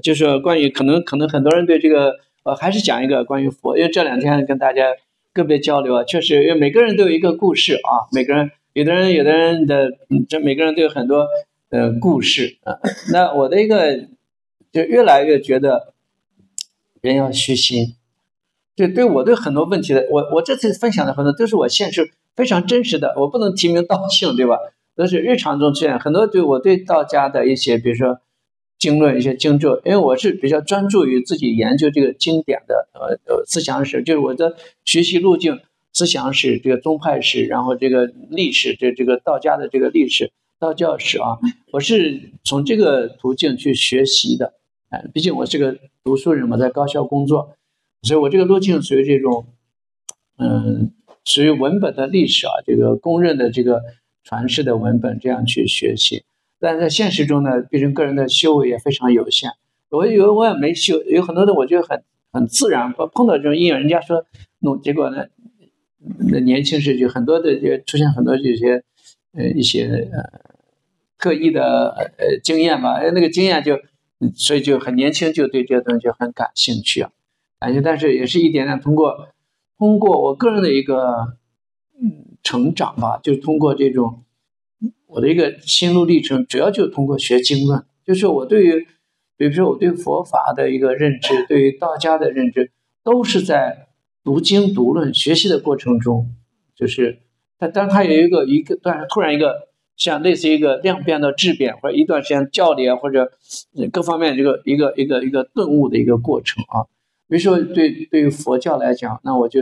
就是关于可能很多人对这个还是讲一个关于佛，因为这2天跟大家个别交流啊，确实因为每个人都有一个故事啊，每个人有的人的这每个人都有很多故事啊。那我的一个就越来越觉得人要虚心。对我对很多问题的，我这次分享的很多都是我现实非常真实的，我不能提名道姓，对吧？都是日常中出现很多我对道家的一些，比如说经论、一些经咒，因为我是比较专注于自己研究这个经典的思想史，就是我的学习路径，思想史、这个宗派史，然后这个历史，这个道家的这个历史、道教史啊，我是从这个途径去学习的。毕竟我是个读书人嘛，在高校工作。所以我这个路径属于这种属于文本的历史啊，这个公认的这个传世的文本这样去学习。但是在现实中呢，毕竟个人的修为也非常有限，我也没修，有很多的我觉得很自然，碰到这种因缘，人家说结果呢，那年轻时就很多的就出现很多这些一些特异的经验吧，那个经验所以就很年轻就对这些东西就很感兴趣啊。但是也是一点点通过我个人的一个成长吧，就是通过这种我的一个心路历程，主要就是通过学经论，就是我对于比如说我对佛法的一个认知，对于道家的认知，都是在读经读论学习的过程中，就是当它有一个突然一个像类似一个量变到质变，或者一段时间教理或者各方面这个一个顿悟的一个过程啊。比如说对于佛教来讲，那我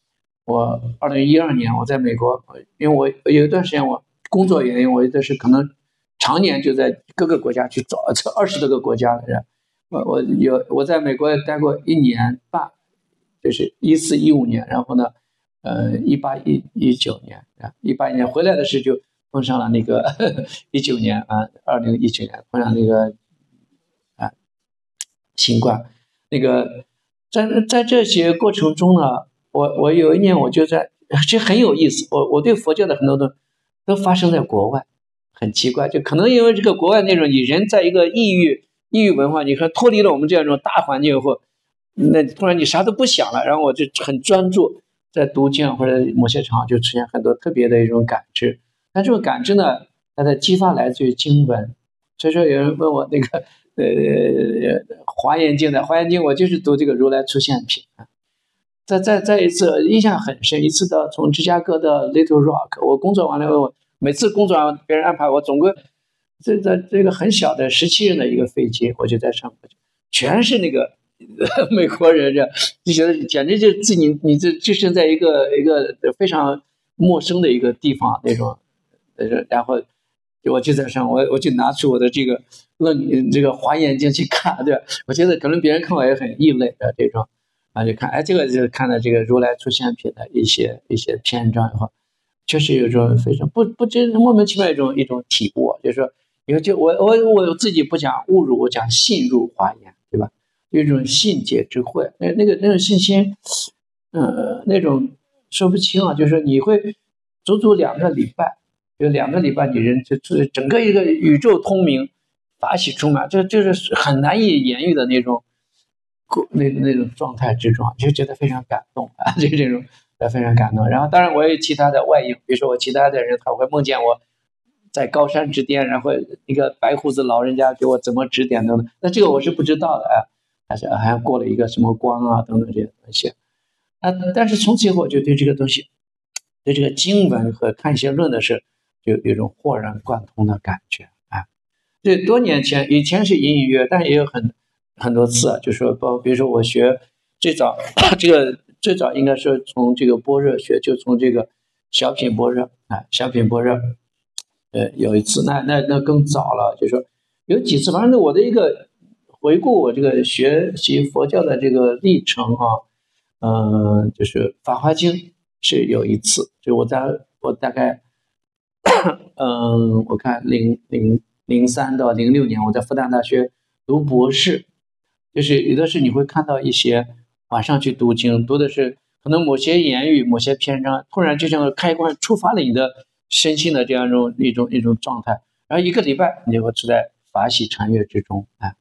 2012年我在美国，因为我有一段时间我工作原因，我就是可能常年就在各个国家去走，20多个国家来着。我在美国待过1年半，就是14、15年，然后呢18、19年，18年回来的时候就碰上了那个19年啊，2019年碰上那个新冠。那个在这些过程中呢，我有一年我就其实很有意思，我对佛教的很多都发生在国外，很奇怪，就可能因为这个国外那种你人在一个异域文化，你看脱离了我们这样一种大环境后，那突然你啥都不想了，然后我就很专注在读经或者某些场合就出现很多特别的一种感知。但这种感知呢，它的激发来自于经文。所以说有人问我那个华严经我就是读这个如来出现品。再一次印象很深，一次从芝加哥到 Little Rock， 我工作完了后，每次工作完别人安排我总归这个很小的17人的一个飞机，我就在上面，全是那个美国人，就觉得简直就你就是在一个非常陌生的一个地方那种，然后我就在上，我就拿出我的这个华严经去看，对吧？我觉得可能别人看我也很异类的这种。就看，这个就是看到这个如来出现品的一些篇章以后，确实有一种非常不知莫名其妙一种体悟，就是说，我自己不讲侮辱，我讲信入华严，对吧？有一种信解之慧，那种信心，那种说不清啊，就是说你会足足2个礼拜，有2个礼拜，你人就整个一个宇宙通明，法喜充满，这就是很难以言喻的那种。那种状态之中，就觉得非常感动啊，就这种非常感动。然后当然我也有其他的外应，比如说我其他的人他会梦见我在高山之巅，然后一个白胡子老人家给我怎么指点等等，那这个我是不知道的啊，还过了一个什么光啊等等这些东西。但是从此以后我就对这个东西，对这个经文和看一些论的事，就有一种豁然贯通的感觉啊。这多年前以前是隐隐约约，但也有很多次，就是说比如说我学最早最早应该是从这个般若学，就从这个小品般若小品般若，有一次那更早了，就是说有几次，反正我的一个回顾我这个学习佛教的这个历程啊，就是法华经是有一次，就我大概我看03到06年我在复旦大学读博士。就是有的是你会看到一些晚上去读经，读的是可能某些言语某些篇章突然就像开关触发了你的身心的这样一种状态，然后1个礼拜你就会处在法喜禅悦之中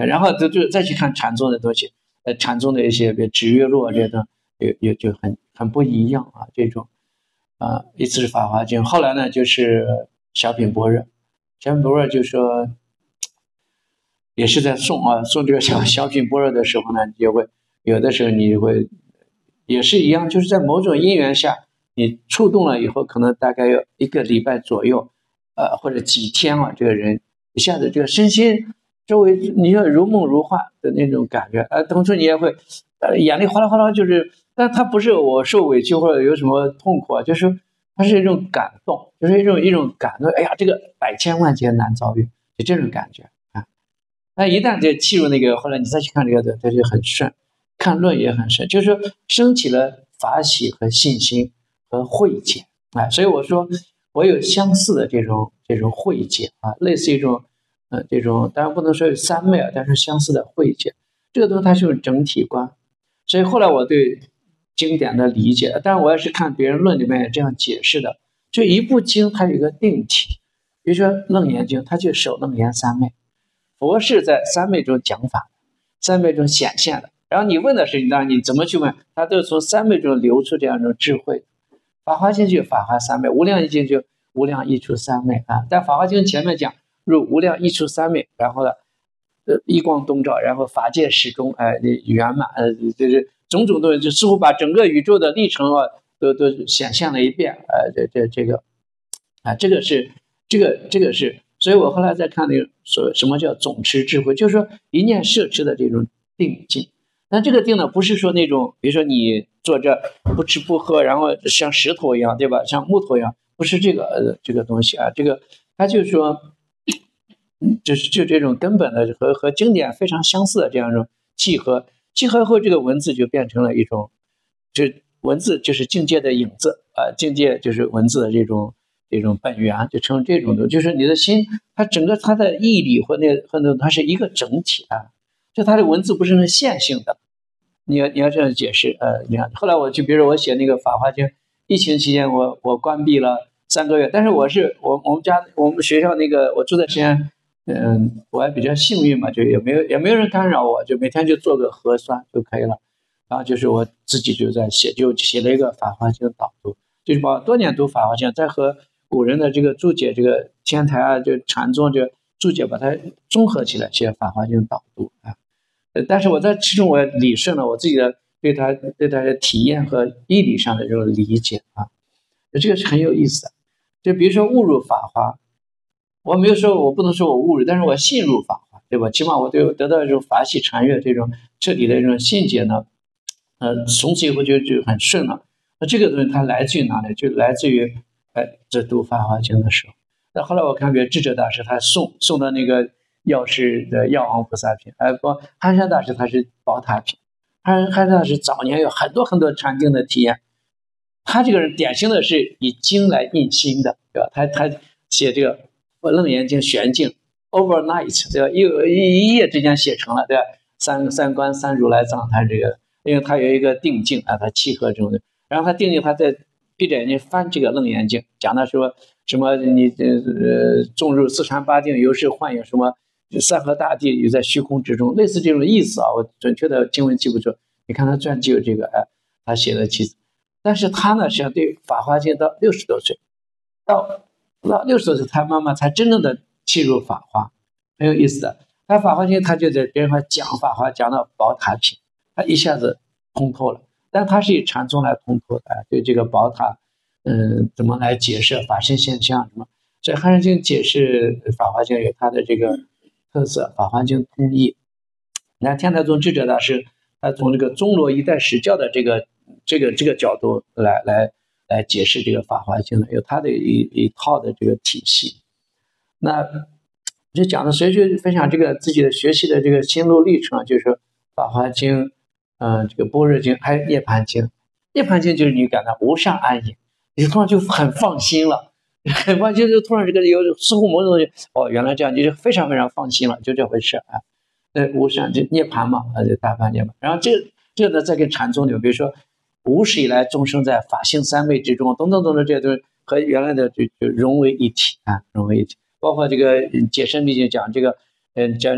然后就再去看禅宗的东西，禅宗的一些比如止月落这种，就很不一样啊，这种一次是法华经，后来呢就是小品般若，小品般若就说也是在诵这个小品般若的时候呢，也会有的时候你会也是一样，就是在某种因缘下，你触动了以后，可能大概有1个礼拜左右，或者几天这个人一下子这个身心周围你要如梦如幻的那种感觉，同时你也会眼泪哗啦哗啦，但它不是我受委屈或者有什么痛苦就是它是一种感动，就是一种感动，哎呀，这个百千万劫难遭遇，就这种感觉那一旦就契入那个，后来你再去看这个，它就很顺，看论也很顺，就是说升起了法喜和信心和慧解所以我说我有相似的这种慧解类似一种这种当然不能说有三昧但是相似的慧解，这个东西它是有整体观，所以后来我对经典的理解，当然我也是看别人论里面也这样解释的，就一部经它有一个定体，比如说楞严经，它就守楞严三昧，佛是在三昧中讲法，三昧中显现的。然后你问的是你当然你怎么去问，他都是从三昧中流出这样一种智慧。法华经就法华三昧，无量义经就无量义出三昧但法华经前面讲入无量义出三昧，然后呢一光东照，然后法界始终圆满就是种种东西，就似乎把整个宇宙的历程都显现了一遍这个这个是，所以我后来再看那个说什么叫总持智慧，就是说一念摄持的这种定境。但这个定呢，不是说那种比如说你坐这不吃不喝，然后像石头一样，对吧？像木头一样，不是这个东西这个它就是说就这种根本的和经典非常相似的这样一种契合后，这个文字就变成了一种，就文字就是境界的影子境界就是文字的这种本源，就成这种的，就是你的心它整个它的义理和那它是一个整体就它的文字不是那线性的，你要这样解释你看后来我就比如说我写那个法华经，疫情期间我关闭了3个月，但是我们学校那个我住在西安我还比较幸运嘛，就也没有人干扰我，就每天就做个核酸就可以了。然后就是我自己就在写，就写了一个法华经导读，就是把多年读法华经，再和古人的这个注解，这个天台就禅宗这个注解，把它综合起来写法华经导读但是我在其中我理顺了我自己的对它的体验和义理上的这种理解这个是很有意思的。就比如说误入法华，我没有说我不能说我误入，但是我信入法华，对吧？起码我得到这种法喜禅悦这种彻底的这种信解呢从此以后就很顺了。那这个东西它来自于哪里？就来自于这读法华经的时候。那后来我看比如智者大师他送的那个药师的药王菩萨品憨山大师他是宝塔品，憨山大师早年有很多很多禅定的体验，他这个人典型的是以经来印心的，对吧？他写这个楞严经玄境 overnight， 对吧？一夜之间写成了，对吧？三观三如来藏，他这个因为他有一个定境他契合这种的，然后他定境他在闭着眼睛翻这个楞严经，讲的说什么你纵入四禅八定，由是幻有什么三河大地，有在虚空之中，类似这种意思我准确的经文记不住。你看他传记有这个他写的其实，但是他呢实际上对法华经到60多岁，到60多岁他慢慢才真正的契入法华，很有意思的。他法华经他就在别人讲法华讲到宝塔品，他一下子通透了，但他是以禅宗来通透的对这个宝塔怎么来解释法身现象什么，所以憨山经解释法华经有它的这个特色，法华经通义。你看天台宗智者大师他从这个宗罗一代史教的这个角度来解释这个法华经，有他的一套的这个体系。那就讲的谁去分享这个自己的学习的这个心路历程，就是法华经这个般若经还有涅槃经。涅槃经就是你感到无上安隐，你突然就很放心了，很放心，就突然这个有似乎某种东西原来这样，就是非常非常放心了，就这回事无上就涅槃嘛就大般涅槃。然后这个呢再跟禅宗里比如说无始以来众生在法性三昧之中等等等等，这些都和原来的就融为一体融为一体。包括这个解深密经讲这个讲这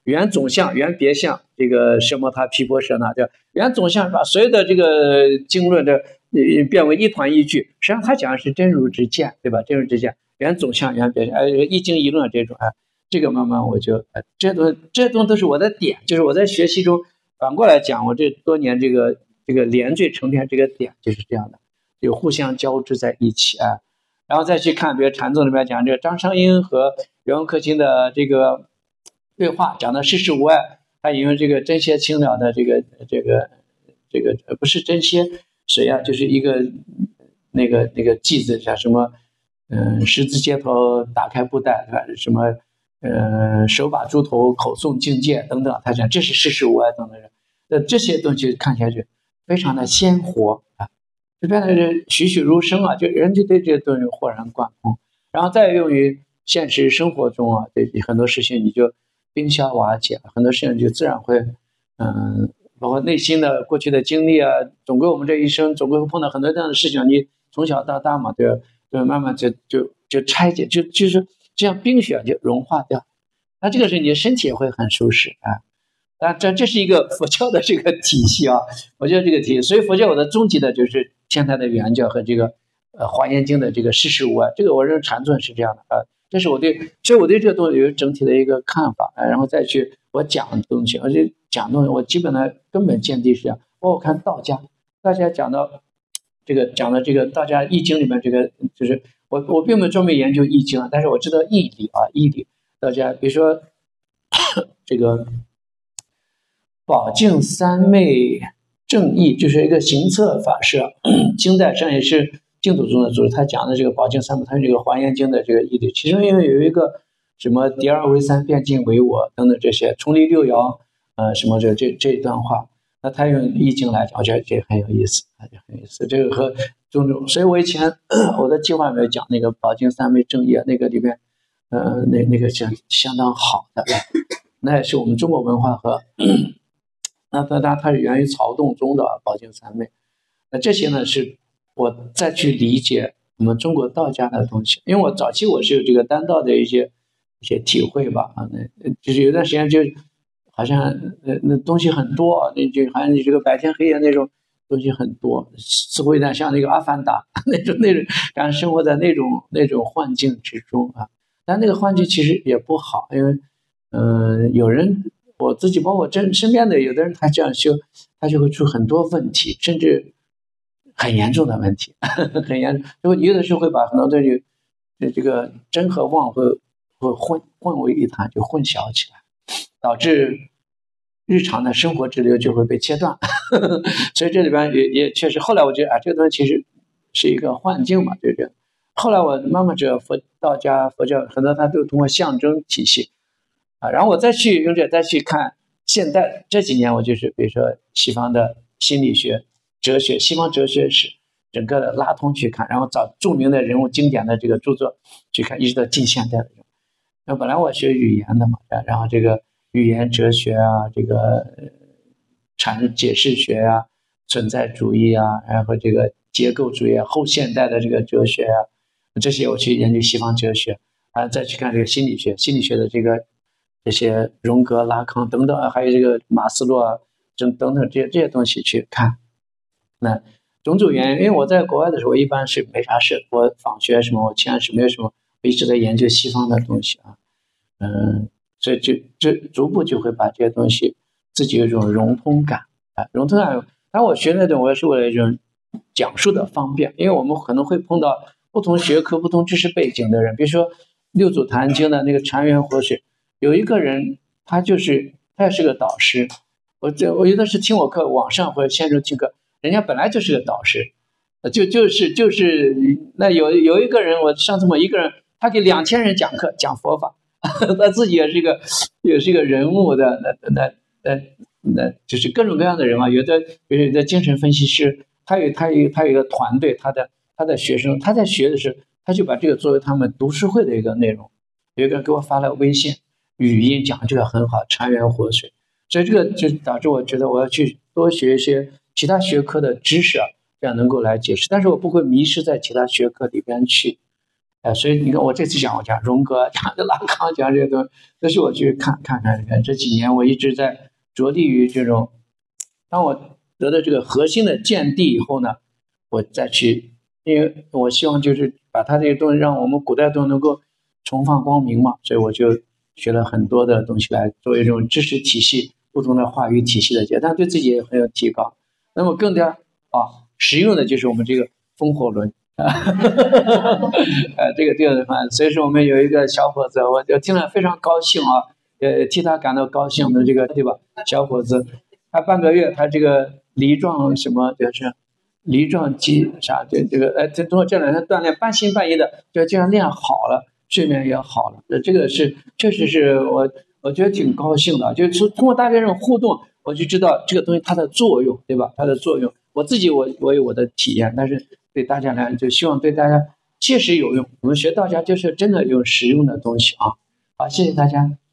原总相、原别相，这个奢摩他、毗婆舍那，对吧？原总相把所有的这个经论的变为一团一句，实际上他讲的是真如之见，对吧？真如之见，原总相、原别相，一经一论这种这个慢慢我就这东都是我的点，就是我在学习中反过来讲，我这多年这个连缀成片这个点就是这样的，就互相交织在一起然后再去看，比如禅宗里面讲这个张商英和袁文克勤的这个对话，讲的世事无碍，他引用这个真邪清了的这个不是真邪谁就是一个那个偈子叫什么十字街头打开布袋，什么手把猪头口诵境界等等，他讲这是世事无碍等等，这些东西看起来就非常的鲜活就变得栩栩如生就人就对这些东西豁然贯通，然后再用于现实生活中对很多事情你就冰消瓦解，很多事情就自然会包括内心的过去的经历总归我们这一生总归会碰到很多这样的事情，你从小到大嘛，对吧？就慢慢就拆解，就是就像冰雪就融化掉，那这个时候你的身体也会很舒适这是一个佛教的这个体系佛教这个体系，所以佛教我的终极的就是天台的圆教和这个华严经的这个世事无碍，这个我认为禅宗是这样的这是所以我对这个东西有整体的一个看法然后再去我讲东西，而且讲东西我基本的根本见地是这样。包括我看道家讲的这个道家易经里面这个就是我并没有专门研究易经但是我知道义理义理道家比如说这个宝镜三昧正义就是一个行测法师经代上也是净土宗的祖师，他讲的这个宝镜三昧，他是这个华严经的这个义理，其中因为有一个什么第二为三，变尽为我等等这些重离六爻什么这一段话，那他用易经来讲，我觉得这很有意思很有意思。这个和种种，所以我以前我的计划里面讲那个宝镜三昧正义那个里面那个相当好的，那也是我们中国文化和那它是源于曹洞宗的宝镜三昧，那这些呢是我再去理解我们中国道家的东西，因为我早期我是有这个丹道的一些体会吧就是有段时间就好像那东西很多那就好像你这个白天黑夜那种东西很多，似乎有点像那个阿凡达那种感觉生活在那种幻境之中但那个幻境其实也不好，因为有人我自己包括身边的有的人他这样修，他就会出很多问题，甚至很严重的问题很严重，就有的时候会把很多东西这个真和妄会混为一谈，就混淆起来，导致日常的生活之流就会被切断所以这里边也确实后来我觉得这个东西其实是一个幻境嘛，对不对？后来我慢慢知道道家佛教很多它都通过象征体系然后我再去用这再去看现代这几年，我就是比如说西方的心理学哲学，西方哲学史整个的拉通去看，然后找著名的人物经典的这个著作去看，一直到近现代的那本来我学语言的嘛然后这个语言哲学这个解释学存在主义然后这个结构主义后现代的这个哲学这些我去研究西方哲学再去看这个心理学的这些荣格拉康等等还有这个马斯洛等等这些东西去看。那种种原因，因为我在国外的时候我一般是没啥事，我访学什么我签什么有什么，我一直在研究西方的东西所以这逐步就会把这些东西自己有一种融通感融通感。当然我学那种我也是为了一种讲述的方便，因为我们可能会碰到不同学科不同知识背景的人，比如说六祖坛经的那个禅源活水，有一个人他也是个导师，我有的是听我课网上或者线上听课，人家本来就是个导师就是那有一个人，我上次我一个人他给2000人讲课讲佛法他自己也是一个人物的那就是各种各样的人有的比如有的精神分析师，他有一个团队，他的学生他在学的时候，他就把这个作为他们读书会的一个内容。有一个人给我发了微信语音讲这个很好，禅源活水，所以这个就导致我觉得我要去多学一些其他学科的知识这样能够来解释，但是我不会迷失在其他学科里边去所以你看我这次讲，我讲荣格，讲这拉康，讲这些东西，都是我去看。这几年我一直在着力于这种，当我得到这个核心的见地以后呢，我再去，因为我希望就是把它这些东西让我们古代都能够重放光明嘛，所以我就学了很多的东西来作为这种知识体系不同的话语体系的解，但对自己也很有提高。那么更加实用的就是我们这个风火轮。这个地方，所以说我们有一个小伙子，我就听了非常高兴啊，替他感到高兴。我们这个对吧，小伙子，他半个月，他这个梨状什么就是梨状肌啥，这个通过这2天锻炼，半信半疑的就这样练好了，睡眠也好了。这个是确实是我觉得挺高兴的，就是通过大家这种互动，我就知道这个东西它的作用，对吧？它的作用，我自己我有我的体验，但是对大家来就希望对大家切实有用。我们学道家就是真的有实用的东西啊！好，谢谢大家。